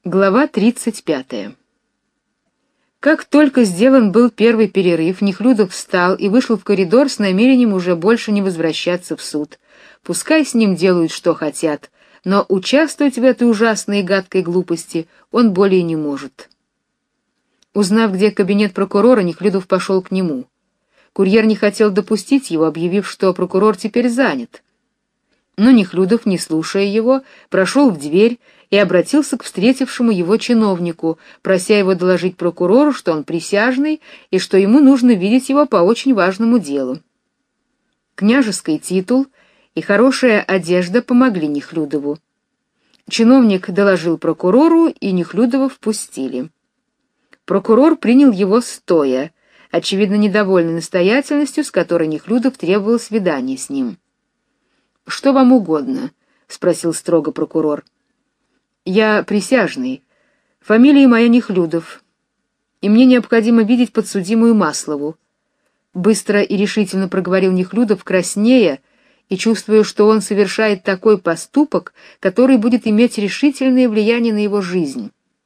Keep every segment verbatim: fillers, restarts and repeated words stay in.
Глава тридцать пятая. Как только сделан был первый перерыв, Нехлюдов встал и вышел в коридор с намерением уже больше не возвращаться в суд. Пускай с ним делают, что хотят, но участвовать в этой ужасной и гадкой глупости он более не может. Узнав, где кабинет прокурора, Нехлюдов пошел к нему. Курьер не хотел допустить его, объявив, что прокурор теперь занят. Но Нехлюдов, не слушая его, прошел в дверь и обратился к встретившему его чиновнику, прося его доложить прокурору, что он присяжный и что ему нужно видеть его по очень важному делу. Княжеский титул и хорошая одежда помогли Нехлюдову. Чиновник доложил прокурору, и Нехлюдова впустили. Прокурор принял его стоя, очевидно недовольный настоятельностью, с которой Нехлюдов требовал свидания с ним. «Что вам угодно?» — спросил строго прокурор. «Я присяжный. Фамилия моя Нехлюдов. И мне необходимо видеть подсудимую Маслову». Быстро и решительно проговорил Нехлюдов, краснея и чувствуя, что он совершает такой поступок, который будет иметь решительное влияние на его жизнь.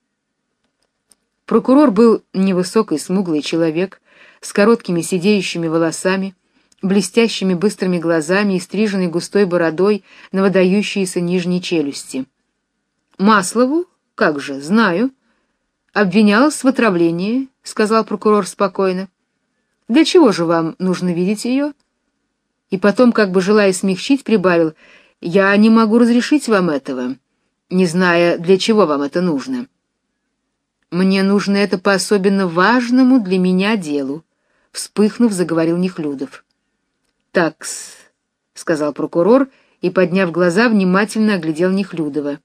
Прокурор был невысокий смуглый человек с короткими сидеющими волосами, блестящими быстрыми глазами и стриженной густой бородой на выдающиеся нижней челюсти. «Маслову? Как же, знаю. Обвинялась в отравлении», — сказал прокурор спокойно. «Для чего же вам нужно видеть ее?» И потом, как бы желая смягчить, прибавил: «Я не могу разрешить вам этого, не зная, для чего вам это нужно». «Мне нужно это по особенно важному для меня делу», — вспыхнув, заговорил Нехлюдов. «Так-с», — сказал прокурор и, подняв глаза, внимательно оглядел Нехлюдова.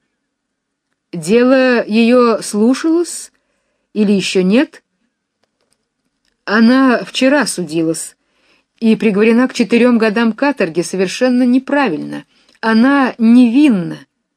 «Дело ее слушалось или еще нет?» «Она вчера судилась и приговорена к четырем годам каторги совершенно неправильно. Она невинна».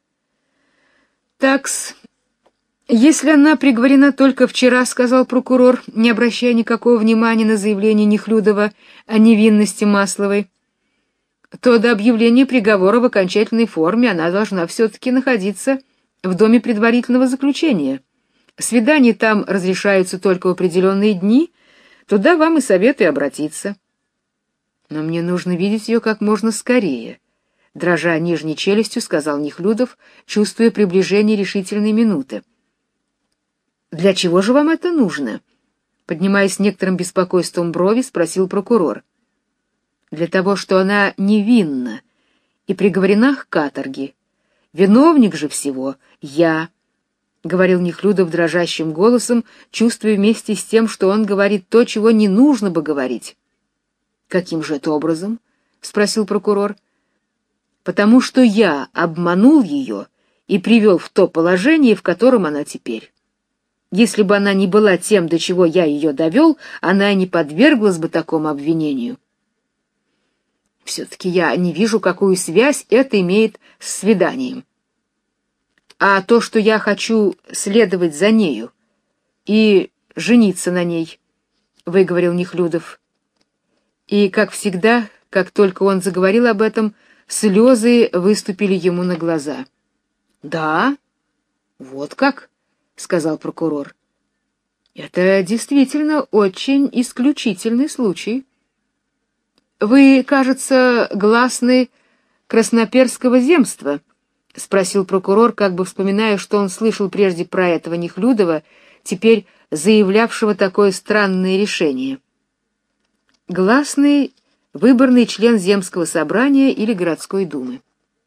«Так-с, если она приговорена только вчера, — сказал прокурор, не обращая никакого внимания на заявление Нехлюдова о невинности Масловой, — то до объявления приговора в окончательной форме она должна все-таки находиться в доме предварительного заключения. Свидания там разрешаются только в определенные дни, туда вам и советую обратиться». «Но мне нужно видеть ее как можно скорее», — дрожа нижней челюстью, сказал Нехлюдов, чувствуя приближение решительной минуты. «Для чего же вам это нужно?» — поднимаясь с некоторым беспокойством брови, спросил прокурор. «Для того, что она невинна и приговорена к каторге. Виновник же всего я», — говорил Нехлюдов дрожащим голосом, чувствуя вместе с тем, что он говорит то, чего не нужно бы говорить. «Каким же это образом?» — спросил прокурор. «Потому что я обманул ее и привел в то положение, в котором она теперь. Если бы она не была тем, до чего я ее довел, она и не подверглась бы такому обвинению». «Все-таки я не вижу, какую связь это имеет с свиданием. А то, что я хочу следовать за нею и жениться на ней», — выговорил Нехлюдов. И, как всегда, как только он заговорил об этом, слезы выступили ему на глаза. «Да? Вот как?» — сказал прокурор. «Это действительно очень исключительный случай. Вы, кажется, гласны Красноперского земства?» — спросил прокурор, как бы вспоминая, что он слышал прежде про этого Нехлюдова, теперь заявлявшего такое странное решение. Гласный — выборный член земского собрания или городской думы.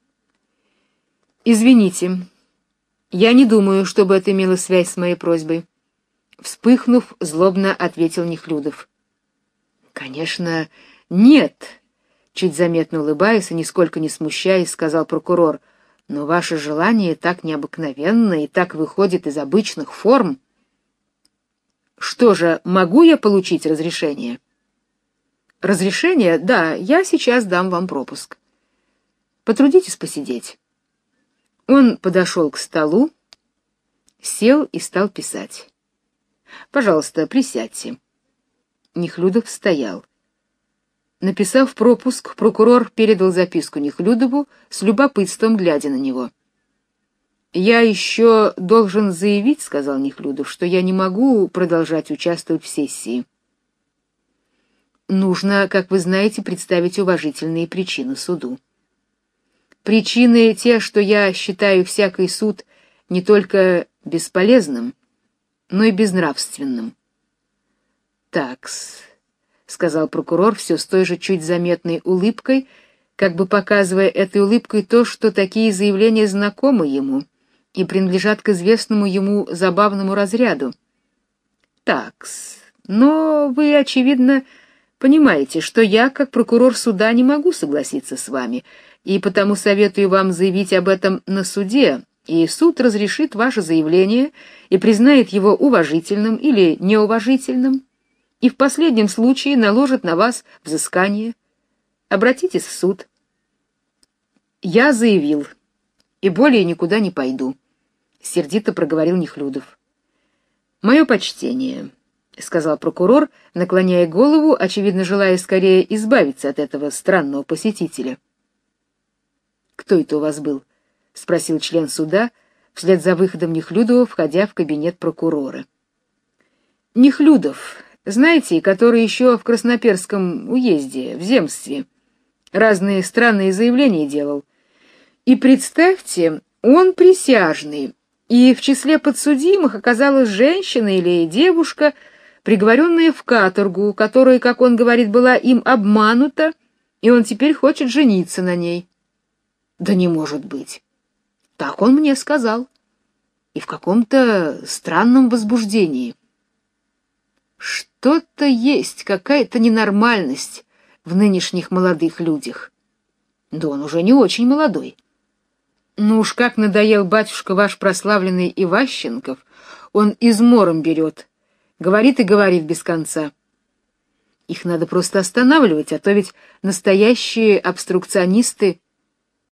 «Извините, я не думаю, чтобы это имело связь с моей просьбой», — вспыхнув, злобно ответил Нехлюдов. «Конечно, нет», — чуть заметно улыбаясь и нисколько не смущаясь, сказал прокурор, «но ваше желание так необыкновенно и так выходит из обычных форм». «Что же, могу я получить разрешение?» «Разрешение? Да, я сейчас дам вам пропуск. Потрудитесь посидеть». Он подошел к столу, сел и стал писать. «Пожалуйста, присядьте». Нехлюдов стоял. Написав пропуск, прокурор передал записку Нехлюдову, с любопытством глядя на него. «Я еще должен заявить, — сказал Нехлюдов, — что я не могу продолжать участвовать в сессии. Нужно, как вы знаете, представить уважительные причины суду. Причины те, что я считаю всякий суд не только бесполезным, но и безнравственным». «Такс», — сказал прокурор все с той же чуть заметной улыбкой, как бы показывая этой улыбкой то, что такие заявления знакомы ему и принадлежат к известному ему забавному разряду. «Такс, но вы, очевидно, понимаете, что я, как прокурор суда, не могу согласиться с вами, и потому советую вам заявить об этом на суде, и суд разрешит ваше заявление и признает его уважительным или неуважительным, и в последнем случае наложит на вас взыскание. Обратитесь в суд». «Я заявил, и более никуда не пойду», — сердито проговорил Нехлюдов. «Мое почтение», — сказал прокурор, наклоняя голову, очевидно желая скорее избавиться от этого странного посетителя. «Кто это у вас был?» — спросил член суда, вслед за выходом Нехлюдова, входя в кабинет прокурора. «Нехлюдов, знаете, который еще в Красноперском уезде, в земстве, разные странные заявления делал. И представьте, он присяжный, и в числе подсудимых оказалась женщина или девушка, приговоренная в каторгу, которая, как он говорит, была им обманута, и он теперь хочет жениться на ней». «Да не может быть!» «Так он мне сказал, и в каком-то странном возбуждении». Что-то есть, какая-то ненормальность в нынешних молодых людях. Да он уже не очень молодой. Ну уж как надоел батюшка ваш прославленный Иващенков, он измором берет, говорит и говорит без конца. Их надо просто останавливать, а то ведь настоящие обструкционисты